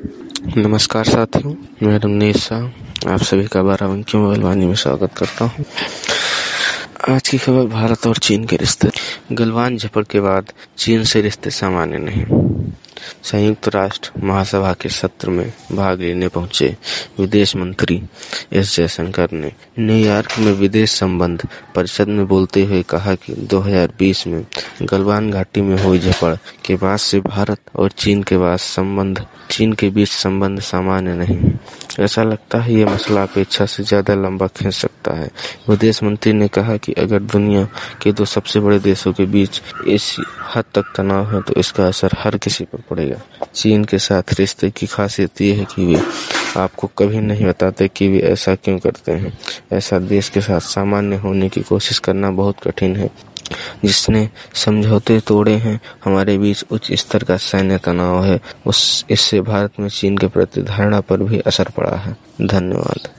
नमस्कार साथियों, मैं रमनीश शाह आप सभी का बाराबंकी मोबाइल वाणी में स्वागत करता हूं। आज की खबर भारत और चीन के रिश्ते। गलवान झपट के बाद चीन से रिश्ते सामान्य नहीं। संयुक्त राष्ट्र महासभा के सत्र में भाग लेने पहुंचे विदेश मंत्री एस जयशंकर ने न्यूयॉर्क में विदेश संबंध परिषद में बोलते हुए कहा कि 2020 में गलवान घाटी में हुई झपड़ के बाद से भारत और चीन के बीच संबंध सामान्य नहीं। ऐसा लगता है ये मसला अपेक्षा से ज्यादा लंबा खींच सकता है। विदेश मंत्री ने कहा कि अगर दुनिया के दो सबसे बड़े देशों के बीच इस हद तक तनाव है तो इसका असर हर किसी पर पड़ेगा। चीन के साथ रिश्ते की खासियत ये है कि वे आपको कभी नहीं बताते कि वे ऐसा क्यों करते हैं। ऐसा देश के साथ सामान्य होने की कोशिश करना बहुत कठिन है जिसने समझौते तोड़े हैं। हमारे बीच उच्च स्तर का सैन्य तनाव है, इससे भारत में चीन के प्रति धारणा पर भी असर पड़ा है। धन्यवाद।